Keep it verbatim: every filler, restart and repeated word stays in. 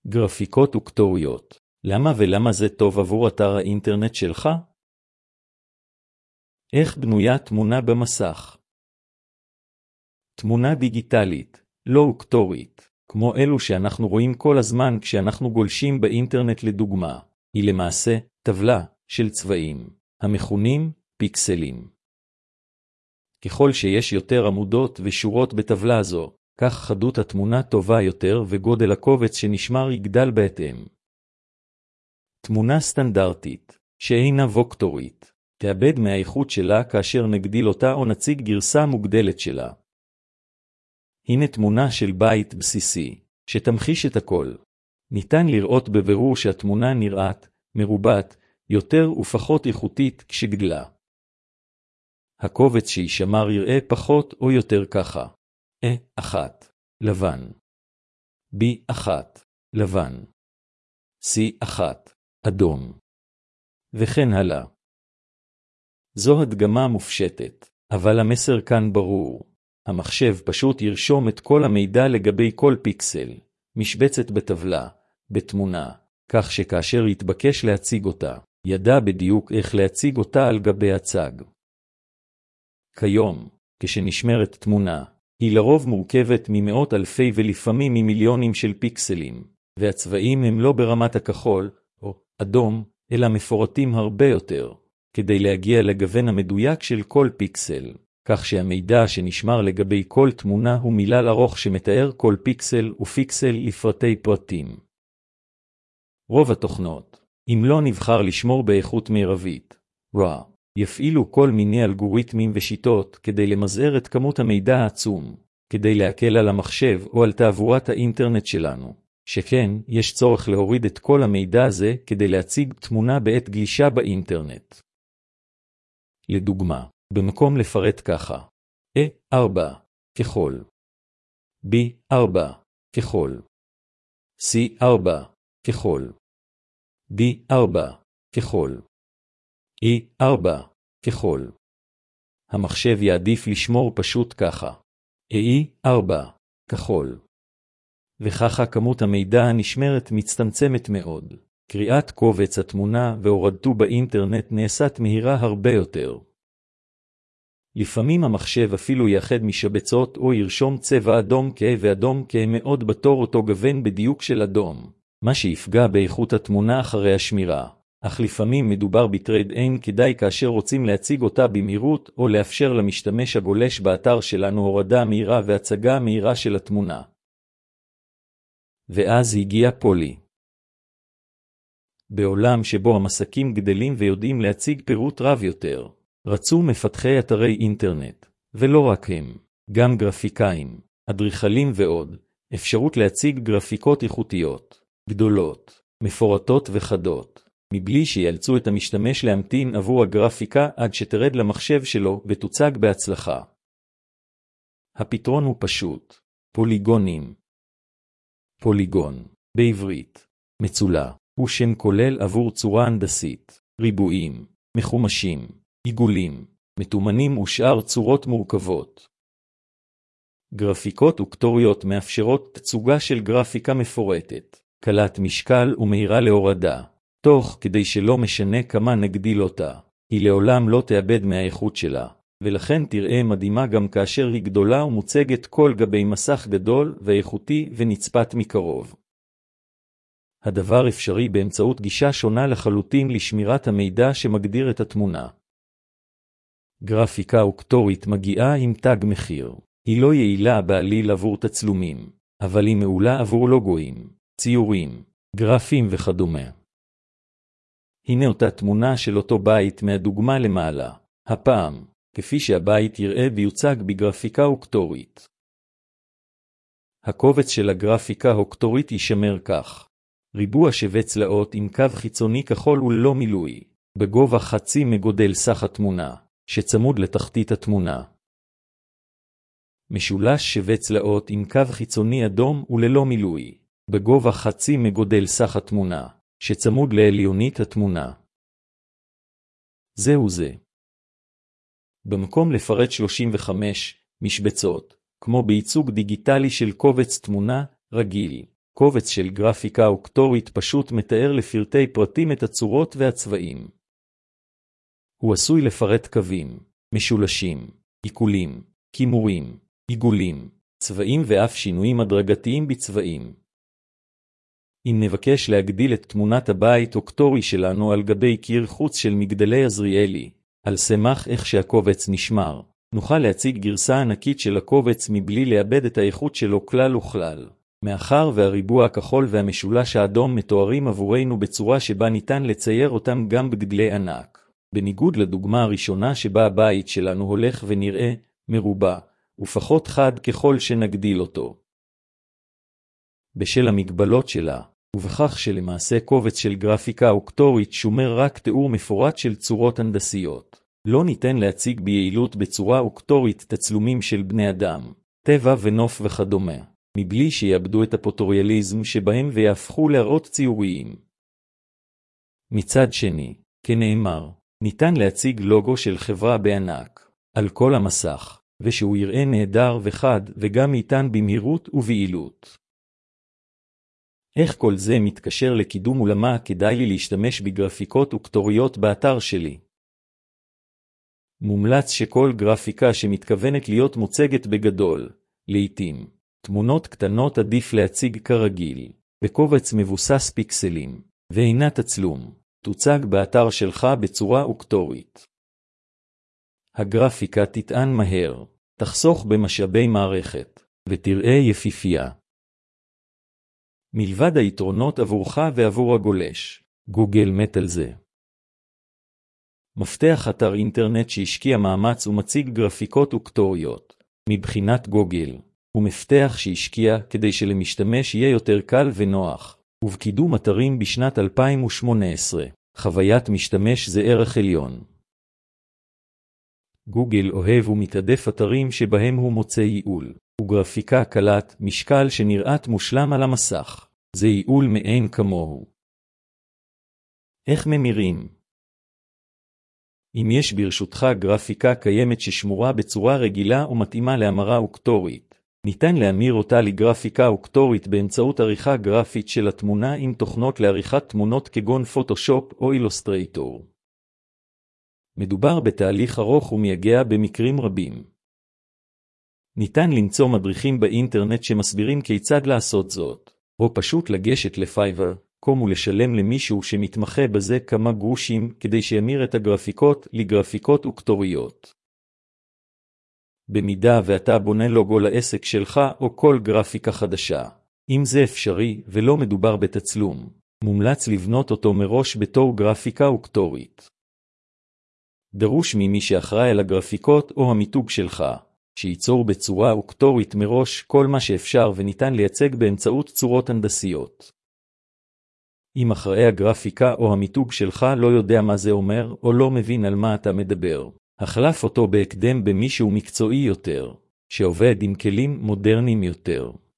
גרפיקות וכתוריות. למה ולמה זה טוב עבור אתר האינטרנט שלך? איך בנויה תמונה במסך? תמונה דיגיטלית, לא וכתורית, כמו אלו שאנחנו רואים כל הזמן כשאנחנו גולשים באינטרנט לדוגמה, היא למעשה טבלה של צבעים, המכונים פיקסלים. ככל שיש יותר עמודות ושורות בטבלה זו, כך חדות התמונה טובה יותר וגודל הקובץ שנשמר יגדל בהתאם. תמונה סטנדרטית, שאינה וקטורית, תאבד מהאיכות שלה כאשר נגדיל אותה או נציג גרסה מוגדלת שלה. הנה תמונה של בית בסיסי, שתמחיש את הכל. ניתן לראות בבירור שהתמונה נראית מרובעת יותר ופחות איכותית כשגדלה. הקובץ שישמר יראה פחות או יותר ככה. A אחת, לבן. B אחת, לבן. C אחת, אדום. וכן הלאה. זו הדגמה מופשטת, אבל המסר כאן ברור. המחשב פשוט ירשום את כל המידע לגבי כל פיקסל, משבצת בטבלה, בתמונה, כך שכאשר יתבקש להציג אותה, ידע בדיוק איך להציג אותה על גבי הצג. כיום, כשנשמרת תמונה, היא לרוב מורכבת ממאות אלפי ולפעמים ממיליונים של פיקסלים, והצבעים הם לא ברמת הכחול או אדום, אלא מפורטים הרבה יותר, כדי להגיע לגוון המדויק של כל פיקסל, כך שהמידע שנשמר לגבי כל תמונה הוא מילל ארוך שמתאר כל פיקסל ופיקסל לפרטי פרטים. רוב התוכנות, אם לא נבחר לשמור באיכות מרבית, רע, יפעילו כל מיני אלגוריתמים ושיטות כדי למזער את כמות המידע העצום, כדי להקל על המחשב או על תעבורת האינטרנט שלנו, שכן יש צורך להוריד את כל המידע הזה כדי להציג תמונה בעת גלישה באינטרנט. לדוגמה, במקום לפרט ככה, A ארבע, כחול, B ארבע, כחול, C ארבע, כחול, D ארבע, כחול, E ארבע, כחול. המחשב יעדיף לשמור פשוט ככה, E ארבע, כחול. וככה כמות המידע הנשמרת מצטמצמת מאוד. קריאת קובץ התמונה והורדתו באינטרנט נעשית מהירה הרבה יותר. לפעמים המחשב אפילו יאחד משבצות או ירשום צבע אדום כהה ואדום כהה מאוד בתור אותו גוון בדיוק של אדום, מה שיפגע באיכות התמונה אחרי השמירה. אך לפעמים מדובר בטרייד אין כדאי כאשר רוצים להציג אותה במהירות או לאפשר למשתמש הגולש באתר שלנו הורדה מהירה והצגה מהירה של התמונה. ואז הגיע פולי. בעולם שבו המסקים גדלים ויודעים להציג פירוט רב יותר, רצו מפתחי אתרי אינטרנט, ולא רק הם, גם גרפיקאים, אדריכלים ועוד, אפשרות להציג גרפיקות איכותיות, גדולות, מפורטות וחדות, מבלי שיאלצו את המשתמש להמתין עבור הגרפיקה עד שתרד למחשב שלו ותוצג בהצלחה. הפתרון הוא פשוט, פוליגונים. פוליגון, בעברית, מצולה, הוא שם כולל עבור צורה הנדסית, ריבועים, מחומשים, עיגולים, מתומנים ושאר צורות מורכבות. גרפיקות וכתוריות מאפשרות תצוגה של גרפיקה מפורטת, קלת משקל ומהירה להורדה, תוך כדי שלא משנה כמה נגדיל אותה, היא לעולם לא תאבד מהאיכות שלה, ולכן תראה מדהימה גם כאשר היא גדולה ומוצגת כל גבי מסך גדול ואיכותי ונצפת מקרוב. הדבר אפשרי באמצעות גישה שונה לחלוטין לשמירת המידע שמגדיר את התמונה. גרפיקה וכתורית מגיעה עם תג מחיר. היא לא יעילה בעליל עבור תצלומים, אבל היא מעולה עבור לוגויים, ציורים, גרפים וכדומה. הנה אותה תמונה של אותו בית מהדוגמה למעלה, הפעם, כפי שהבית יראה ויוצג בגרפיקה וכתורית. הקובץ של הגרפיקה הכתורית יישמר כך. ריבוע שווה צלעות עם קו חיצוני כחול וללא מילוי, בגובה חצי מגודל סך התמונה, שצמוד לתחתית התמונה. משולש שווה צלעות עם קו חיצוני אדום וללא מילוי, בגובה חצי מגודל סך התמונה, שצמוד לעליונית התמונה. זהו זה. במקום לפרט שלושים וחמש משבצות, כמו בייצוג דיגיטלי של קובץ תמונה רגיל, קובץ של גרפיקה אוקטורית פשוט מתאר לפרטי פרטים את הצורות והצבעים. הוא עשוי לפרט קווים, משולשים, עיגולים, כימורים, עיגולים, צבעים ואף שינויים הדרגתיים בצבעים. אם נבקש להגדיל את תמונת הבית אוקטורי שלנו על גבי קיר חוץ של מגדלי עזריאלי, על סמך איך שהקובץ נשמר, נוכל להציג גרסה ענקית של הקובץ מבלי לאבד את האיכות שלו כלל וכלל. מאחר והריבוע הכחול והמשולש האדום מתוארים עבורנו בצורה שבה ניתן לצייר אותם גם בגדלי ענק. בניגוד לדוגמה הראשונה שבה הבית שלנו הולך ונראה מרובע, ופחות חד ככל שנגדיל אותו. בשל המגבלות שלה, ובכך שלמעשה קובץ של גרפיקה אוקטורית שומר רק תיאור מפורט של צורות הנדסיות. לא ניתן להציג ביעילות בצורה אוקטורית תצלומים של בני אדם, טבע ונוף וכדומה, מבלי שיאבדו את הפוטוריאליזם שבהם ויהפכו להראות ציוריים. מצד שני, כנאמר, ניתן להציג לוגו של חברה בענק, על כל המסך, ושהוא יראה נהדר וחד וגם ניתן במהירות וביעילות. איך כל זה מתקשר לקידום ולמה כדאי לי להשתמש בגרפיקות אוקטוריות באתר שלי? מומלץ שכל גרפיקה שמתכוונת להיות מוצגת בגדול, לעתים, תמונות קטנות עדיף להציג כרגיל, בקובץ מבוסס פיקסלים, ואינה תצלום, תוצג באתר שלך בצורה אוקטורית. הגרפיקה תטען מהר, תחסוך במשאבי מערכת, ותראה יפיפייה. מלבד היתרונות עבורך ועבור הגולש, גוגל מת על זה. מפתח אתר אינטרנט שהשקיע מאמץ ומציג גרפיקות אוקטוריות, מבחינת גוגל, הוא מפתח שהשקיע כדי שלמשתמש יהיה יותר קל ונוח, ובקידום אתרים בשנת אלפיים ושמונה עשרה, חוויית משתמש זה ערך עליון. גוגל אוהב ומתעדף אתרים שבהם הוא מוצא ייעול, וגרפיקה קלת משקל שנראית מושלם על המסך, זה ייעול מאין כמוהו. איך ממירים? אם יש ברשותך גרפיקה קיימת ששמורה בצורה רגילה ומתאימה להמרה אוקטורית, ניתן להמיר אותה לגרפיקה אוקטורית באמצעות עריכה גרפית של התמונה עם תוכנות לעריכת תמונות כגון פוטושופ או אילוסטרייטור. מדובר בתהליך ארוך ומייגע במקרים רבים. ניתן למצוא מדריכים באינטרנט שמסבירים כיצד לעשות זאת, או פשוט לגשת לפייבר, קום ולשלם למישהו שמתמחה בזה כמה גרושים כדי שימיר את הגרפיקות לגרפיקות אוקטוריות. במידה ואתה בונה לוגו לעסק שלך או כל גרפיקה חדשה, אם זה אפשרי ולא מדובר בתצלום, מומלץ לבנות אותו מראש בתור גרפיקה אוקטורית. דרוש ממי שאחראי על הגרפיקות או המיתוג שלך, שייצור בצורה אוקטורית מראש כל מה שאפשר וניתן לייצג באמצעות צורות הנדסיות. אם אחראי הגרפיקה או המיתוג שלך לא יודע מה זה אומר או לא מבין על מה אתה מדבר, החלף אותו בהקדם במישהו מקצועי יותר, שעובד עם כלים מודרניים יותר.